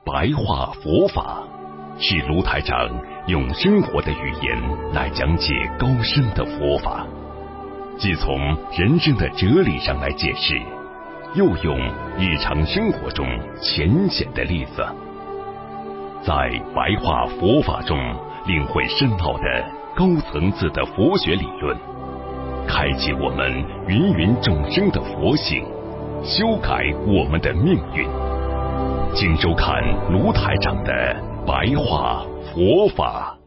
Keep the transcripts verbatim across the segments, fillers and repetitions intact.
白话佛法，是卢台长用生活的语言来讲解高深的佛法，既从人生的哲理上来解释，又用日常生活中浅显的例子，在白话佛法中领会深奥的高层次的佛学理论，开启我们芸芸众生的佛性，修改我们的命运。请收看卢台长的白话佛法。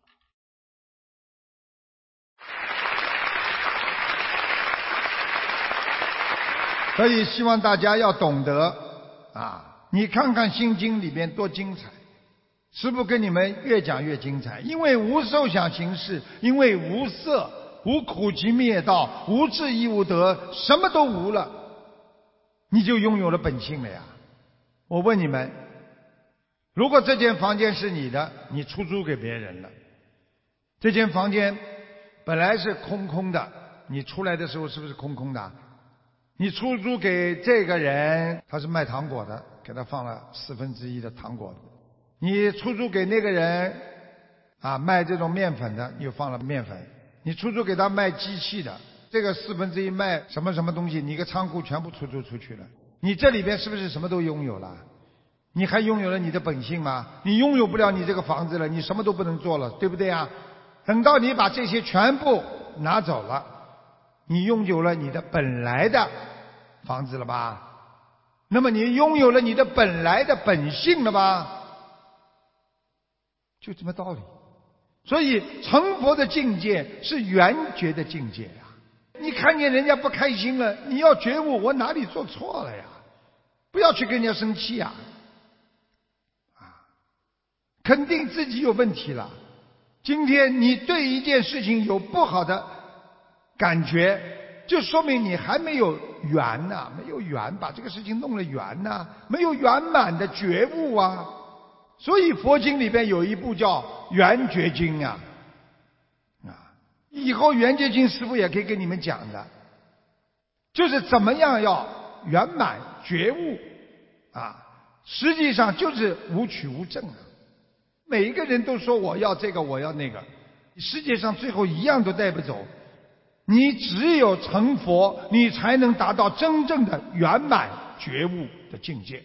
所以希望大家要懂得啊！你看看《心经》里面多精彩，师父跟你们越讲越精彩。因为无受想行识，因为无色，无苦集灭道，无智亦无得，什么都无了，你就拥有了本性了呀！我问你们，如果这间房间是你的，你出租给别人了，这间房间本来是空空的，你出来的时候是不是空空的？你出租给这个人，他是卖糖果的，给他放了四分之一的糖果。你出租给那个人啊，卖这种面粉的，又放了面粉。你出租给他卖机器的，这个四分之一卖什么什么东西，你一个仓库全部出租出去了。你这里边是不是什么都拥有了？你还拥有了你的本性吗？你拥有不了你这个房子了，你什么都不能做了，对不对啊？等到你把这些全部拿走了，你拥有了你的本来的房子了吧？那么你拥有了你的本来的本性了吧？就这么道理。所以成佛的境界是圆觉的境界啊！你看见人家不开心了，你要觉悟，我哪里做错了呀？不要去跟人家生气啊！啊，肯定自己有问题了。今天你对一件事情有不好的感觉，就说明你还没有圆呐、啊，没有圆，把这个事情弄了圆呐、啊，没有圆满的觉悟啊。所以佛经里边有一部叫《圆觉经》啊，啊，以后《圆觉经》师父也可以跟你们讲的，就是怎么样要圆满觉悟啊，实际上就是无取无证啊。每一个人都说我要这个，我要那个，世界上最后一样都带不走。你只有成佛，你才能达到真正的圆满觉悟的境界。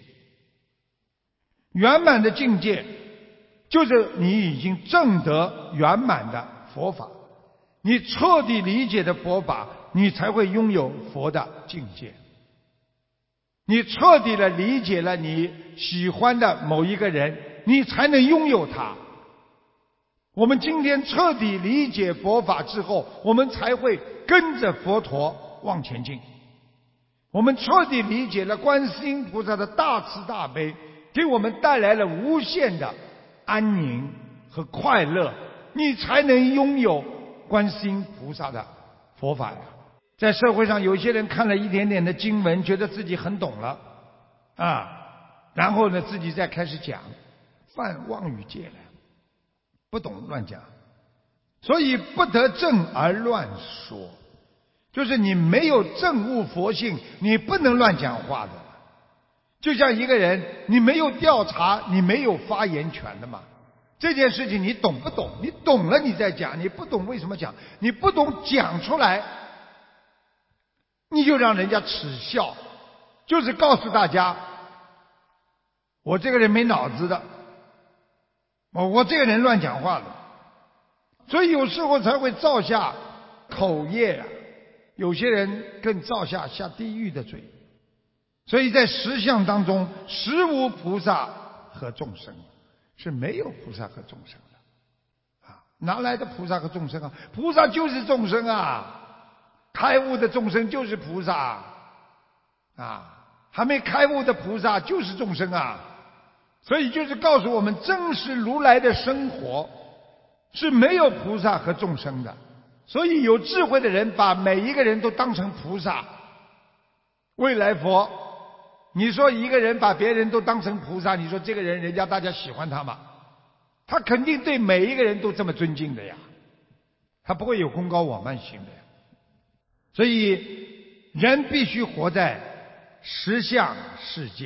圆满的境界就是你已经证得圆满的佛法，你彻底理解的佛法，你才会拥有佛的境界。你彻底的理解了你喜欢的某一个人，你才能拥有他。我们今天彻底理解佛法之后，我们才会跟着佛陀往前进。我们彻底理解了观世音菩萨的大慈大悲，给我们带来了无限的安宁和快乐，你才能拥有观世音菩萨的佛法呀。在社会上有些人看了一点点的经文，觉得自己很懂了啊，然后呢自己再开始讲，犯妄语戒了，不懂乱讲。所以不得正而乱说，就是你没有证悟佛性，你不能乱讲话的。就像一个人，你没有调查，你没有发言权的嘛。这件事情你懂不懂？你懂了你再讲，你不懂为什么讲？你不懂讲出来，你就让人家耻笑，就是告诉大家，我这个人没脑子的，我我这个人乱讲话的，所以有时候才会造下口业啊。有些人更造下下地狱的罪。所以在实相当中，实无菩萨和众生，是没有菩萨和众生的啊！哪来的菩萨和众生啊？菩萨就是众生啊！开悟的众生就是菩萨啊！还没开悟的菩萨就是众生啊！所以就是告诉我们，真实如来的生活是没有菩萨和众生的。所以有智慧的人把每一个人都当成菩萨。未来佛，你说一个人把别人都当成菩萨，你说这个人人家大家喜欢他吗？他肯定对每一个人都这么尊敬的呀，他不会有功高我慢心的呀。所以人必须活在实相世界，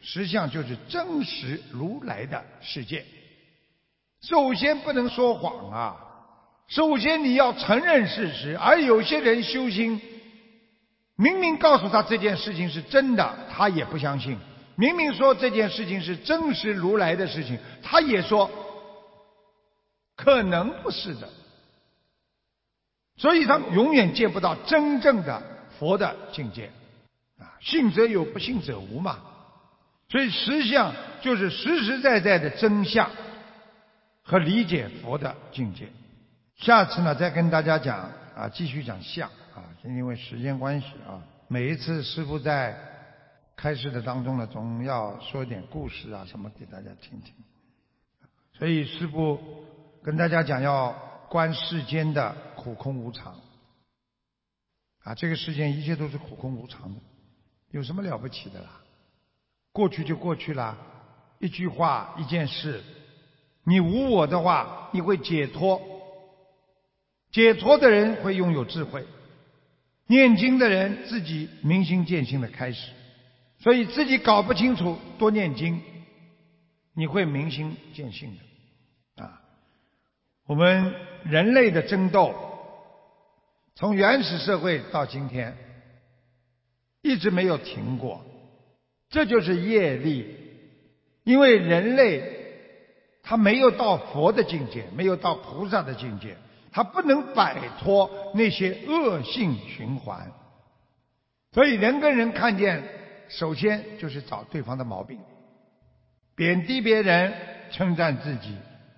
实相就是真实如来的世界。首先不能说谎啊，首先你要承认事实。而有些人修心，明明告诉他这件事情是真的，他也不相信；明明说这件事情是真实如来的事情，他也说可能不是的。所以他永远见不到真正的佛的境界啊，信则有，不信则无嘛。所以实相就是实实在在的真相和理解佛的境界。下次呢再跟大家讲啊，继续讲相啊，因为时间关系啊，每一次师父在开示的当中呢，总要说一点故事啊什么给大家听听。所以师父跟大家讲，要观世间的苦空无常啊，这个世间一切都是苦空无常的，有什么了不起的啦？过去就过去啦，一句话一件事，你无我的话，你会解脱。解脱的人会拥有智慧，念经的人自己明心见性的开始。所以自己搞不清楚，多念经，你会明心见性的啊。我们人类的争斗，从原始社会到今天，一直没有停过，这就是业力。因为人类他没有到佛的境界，没有到菩萨的境界，他不能摆脱那些恶性循环。所以人跟人看见，首先就是找对方的毛病，贬低别人，称赞自己，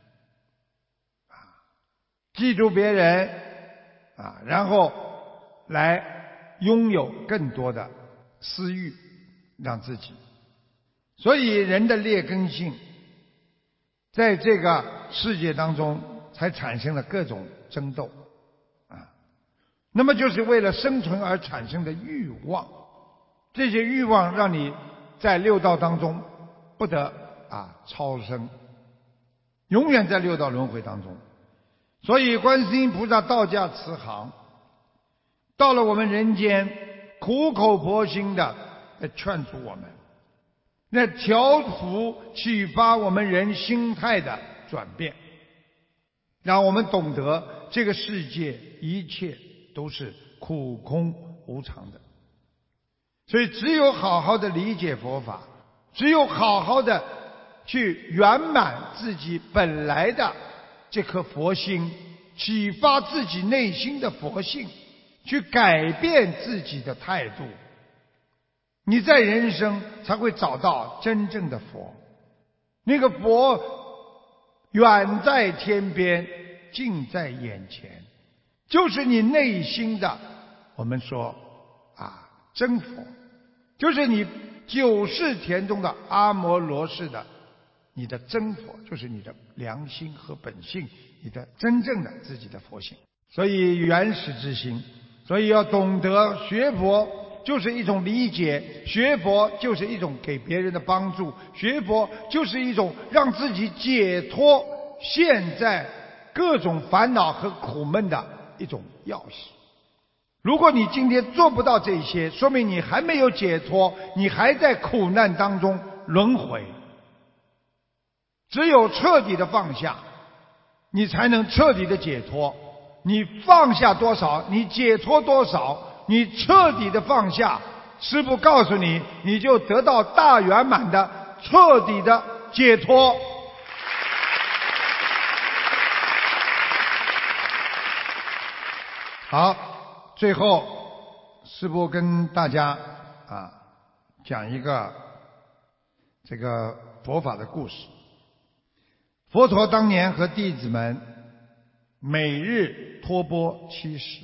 记住别人啊，然后来拥有更多的私欲，让自己。所以人的劣根性在这个世界当中才产生了各种争斗啊，那么就是为了生存而产生的欲望。这些欲望让你在六道当中不得啊超生，永远在六道轮回当中。所以观世音菩萨道驾慈航，到了我们人间，苦口婆心的来劝阻我们，来调伏启发我们人心态的转变，让我们懂得这个世界一切都是苦空无常的。所以只有好好的理解佛法，只有好好的去圆满自己本来的这颗佛心，启发自己内心的佛性，去改变自己的态度，你在人生才会找到真正的佛。那个佛远在天边，近在眼前，就是你内心的，我们说啊真佛，就是你九世田中的阿摩罗氏的你的真佛，就是你的良心和本性，你的真正的自己的佛性。所以原始之心，所以要懂得学佛就是一种理解，学佛就是一种给别人的帮助，学佛就是一种让自己解脱现在各种烦恼和苦闷的一种钥匙。如果你今天做不到这些，说明你还没有解脱，你还在苦难当中轮回。只有彻底的放下，你才能彻底的解脱。你放下多少，你解脱多少。你彻底的放下，师父告诉你，你就得到大圆满的彻底的解脱。好，最后师父跟大家啊讲一个这个佛法的故事。佛陀当年和弟子们每日托钵七食，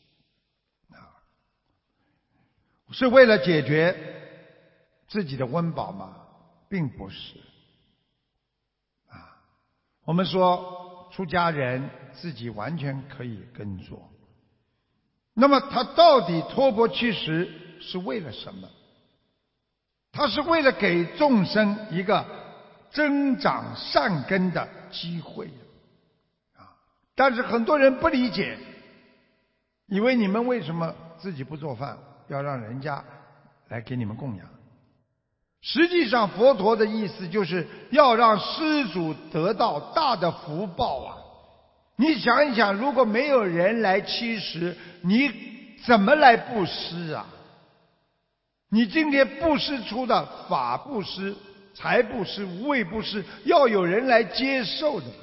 是为了解决自己的温饱吗？并不是啊。我们说出家人自己完全可以耕作，那么他到底托钵七食是为了什么？他是为了给众生一个增长善根的机会啊！但是很多人不理解，以为你们为什么自己不做饭，要让人家来给你们供养？ 实际上佛陀的意思就是要让施主得到大的福报啊！你想一想，如果没有人来乞食，你怎么来布施啊？你今天布施出的法布施、财布施、无畏布施，要有人来接受的。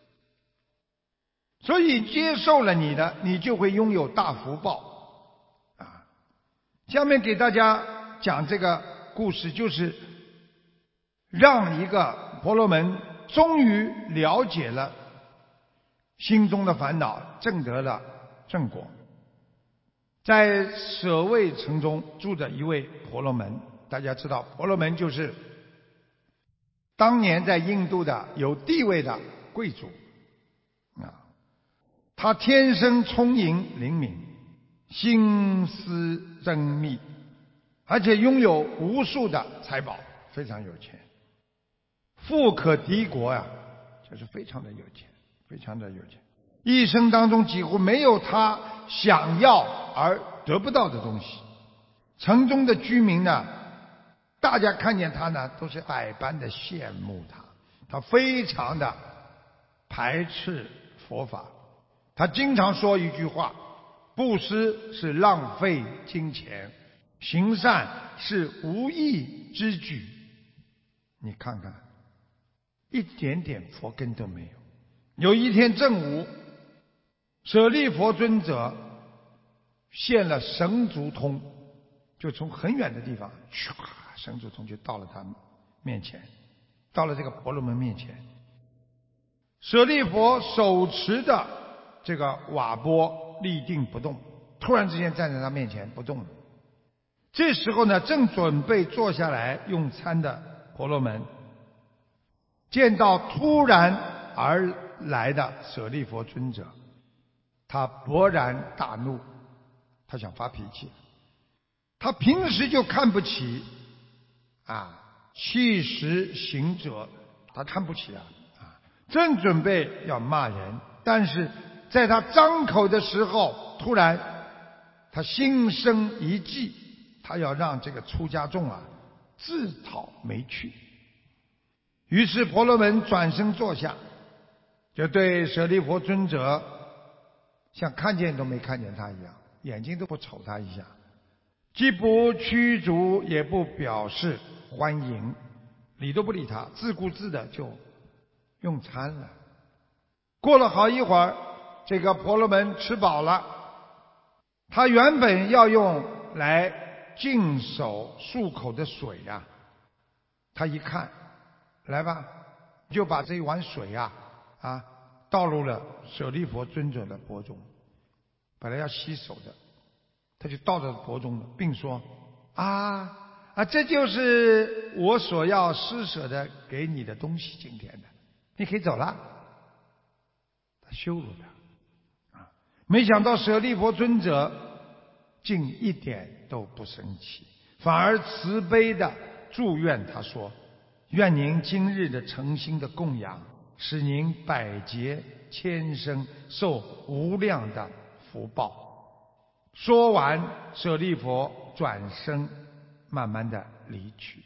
所以接受了你的，你就会拥有大福报啊！下面给大家讲这个故事，就是让一个婆罗门终于了解了心中的烦恼，证得了正果。在舍卫城中住着一位婆罗门，大家知道婆罗门就是当年在印度的有地位的贵族啊。他天生聪颖灵敏，心思缜密，而且拥有无数的财宝，非常有钱，富可敌国呀、啊，就是非常的有钱，非常的有钱。一生当中几乎没有他想要而得不到的东西。城中的居民呢，大家看见他呢，都是百般的羡慕他。他非常的排斥佛法，他经常说一句话：布施是浪费金钱，行善是无益之举。你看看，一点点佛根都没有。有一天正午，舍利弗尊者现了神足通，就从很远的地方，唰，神足通就到了他面前，到了这个婆罗门面前。舍利弗手持的这个瓦钵立定不动，突然之间站在他面前不动了。这时候呢，正准备坐下来用餐的婆罗门，见到突然而来的舍利弗尊者，他勃然大怒，他想发脾气。他平时就看不起啊弃食行者，他看不起啊啊，正准备要骂人，但是在他张口的时候，突然他心生一计，他要让这个出家众啊自讨没趣。于是婆罗门转身坐下，就对舍利弗尊者像看见都没看见他一样，眼睛都不瞅他一下，既不驱逐也不表示欢迎，理都不理他，自顾自的就用餐了。过了好一会儿，这个婆罗门吃饱了，他原本要用来净手漱口的水啊，他一看，来吧，就把这一碗水啊啊倒入了舍利弗尊者的钵中。本来要洗手的，他就倒到钵中了，并说：啊啊，这就是我所要施舍的给你的东西，今天的，你可以走了。他羞辱他啊！没想到舍利弗尊者竟一点都不生气，反而慈悲的祝愿他说：愿您今日的诚心的供养，使您百劫千生受无量的福报。说完，舍利弗转身慢慢的离去。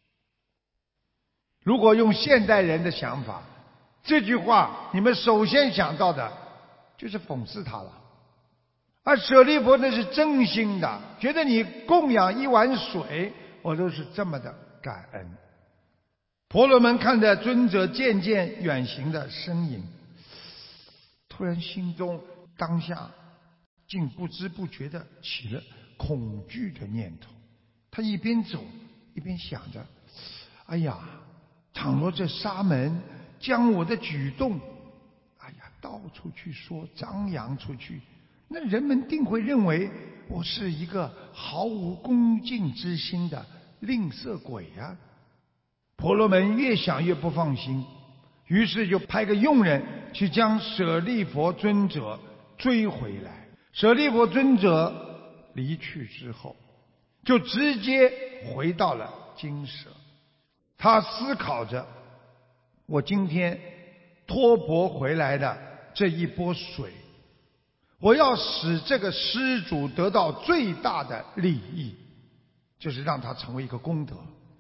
如果用现代人的想法，这句话你们首先想到的就是讽刺他了。而舍利弗那是真心的，觉得你供养一碗水，我都是这么的感恩。婆罗门看着尊者渐渐远行的身影，突然心中当下竟不知不觉地起了恐惧的念头。他一边走一边想着：哎呀，倘若这沙门将我的举动，哎呀，到处去说，张扬出去，那人们定会认为我是一个毫无恭敬之心的吝啬鬼啊！婆罗门越想越不放心，于是就派个佣人去将舍利弗尊者追回来。舍利弗尊者离去之后，就直接回到了精舍。他思考着，我今天托钵回来的这一钵水，我要使这个施主得到最大的利益，就是让他成为一个功德。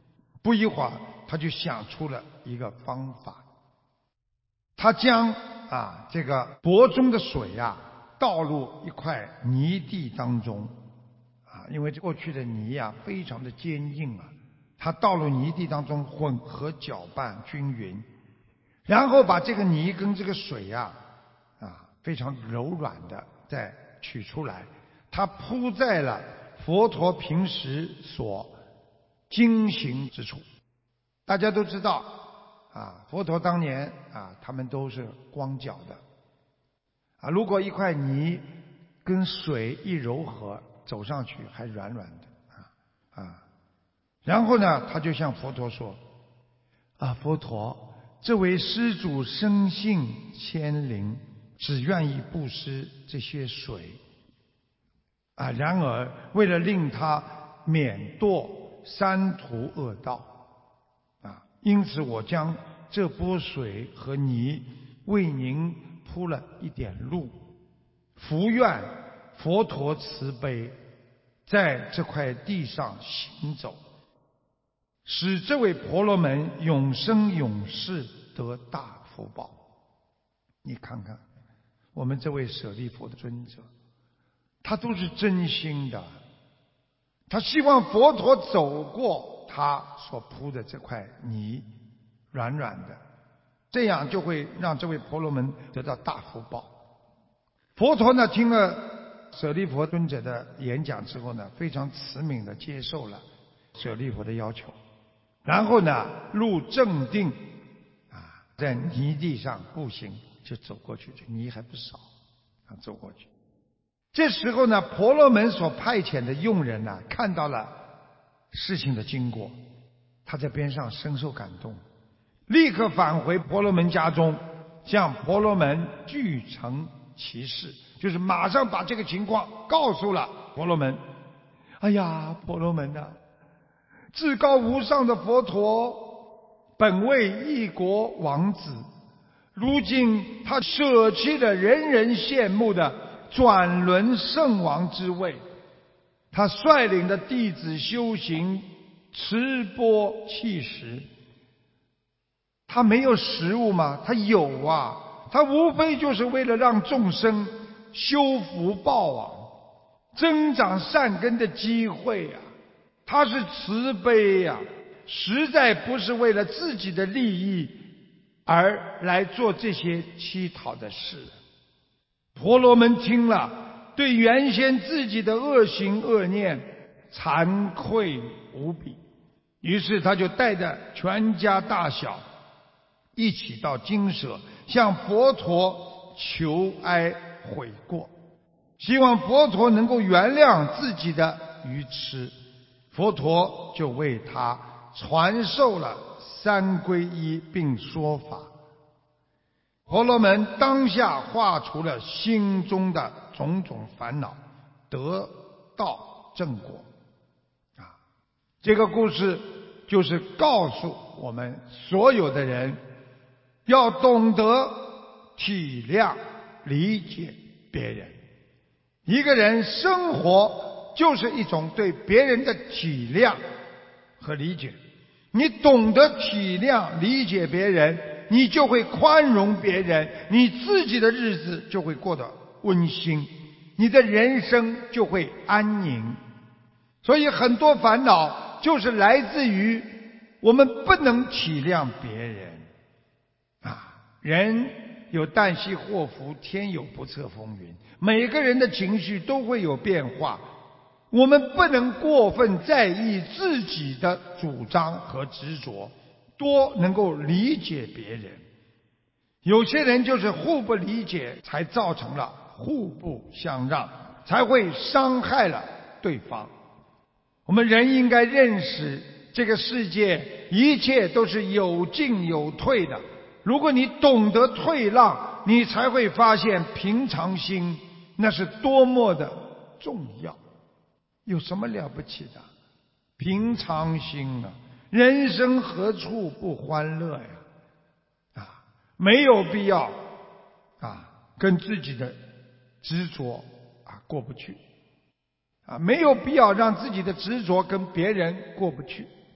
不一会儿，他就想出了一个方法，他将啊这个钵中的水啊倒入一块泥地当中，啊，因为过去的泥啊非常的坚硬啊，他倒入泥地当中混合搅拌均匀，然后把这个泥跟这个水啊啊非常柔软的再取出来，他铺在了佛陀平时所经行之处。大家都知道啊，佛陀当年啊，他们都是光脚的啊。如果一块泥跟水一柔合，走上去还软软的啊啊。然后呢，他就向佛陀说：“啊，佛陀，这位施主生性谦灵，只愿意布施这些水啊。然而，为了令他免堕三途恶道。”因此我将这波水和泥为您铺了一点路，福愿佛陀慈悲，在这块地上行走，使这位婆罗门永生永世得大福报。你看看我们这位舍利弗的尊者，他都是真心的，他希望佛陀走过他所铺的这块泥，软软的，这样就会让这位婆罗门得到大福报。佛陀呢，听了舍利弗尊者的演讲之后呢，非常慈悯地接受了舍利弗的要求，然后呢，入正定啊，在泥地上步行就走过去，这泥还不少啊，走过去。这时候呢，婆罗门所派遣的佣人呢，看到了事情的经过，他在边上深受感动，立刻返回婆罗门家中，向婆罗门具成其事，就是马上把这个情况告诉了婆罗门。哎呀，婆罗门啊，至高无上的佛陀本为一国王子，如今他舍弃了人人羡慕的转轮圣王之位，他率领的弟子修行持钵弃食。他没有食物吗？他有啊，他无非就是为了让众生修福报啊，增长善根的机会啊。他是慈悲呀、啊，实在不是为了自己的利益而来做这些乞讨的事。婆罗门听了，对原先自己的恶行恶念惭愧无比，于是他就带着全家大小一起到精舍，向佛陀求哀悔过，希望佛陀能够原谅自己的愚痴。佛陀就为他传授了三皈依并说法。婆罗门当下化除了心中的种种烦恼，得到正果。啊，这个故事就是告诉我们所有的人，要懂得体谅、理解别人。一个人生活就是一种对别人的体谅和理解。你懂得体谅、理解别人，你就会宽容别人，你自己的日子就会过得温馨，你的人生就会安宁。所以很多烦恼就是来自于我们不能体谅别人啊。人有旦夕祸福，天有不测风云，每个人的情绪都会有变化，我们不能过分在意自己的主张和执着，多能够理解别人。有些人就是互不理解，才造成了互不相让，才会伤害了对方。我们人应该认识这个世界一切都是有进有退的，如果你懂得退让，你才会发现平常心那是多么的重要。有什么了不起的？平常心啊，人生何处不欢乐呀？啊，没有必要啊跟自己的执着啊过不去啊，没有必要让自己的执着跟别人过不去。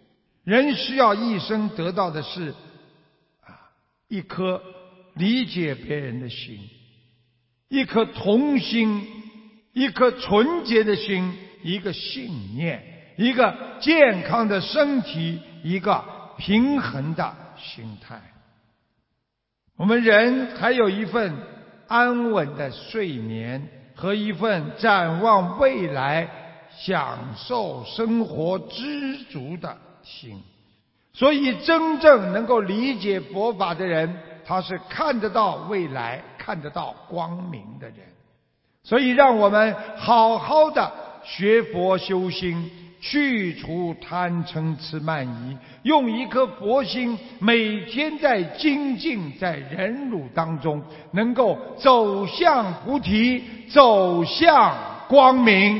人需要一生得到的是啊一颗理解别人的心，一颗童心，一颗纯洁的心，一个信念，一个健康的身体，一个平衡的心态。我们人还有一份安稳的睡眠和一份展望未来、享受生活知足的心。所以真正能够理解佛法的人，他是看得到未来、看得到光明的人。所以让我们好好的学佛修心，去除贪嗔痴慢疑，用一颗佛心，每天在精进，在忍辱当中，能够走向菩提，走向光明。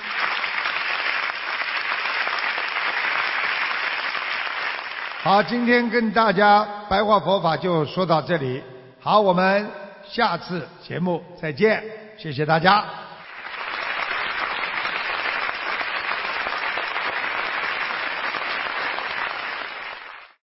好，今天跟大家白话佛法就说到这里。好，我们下次节目再见，谢谢大家。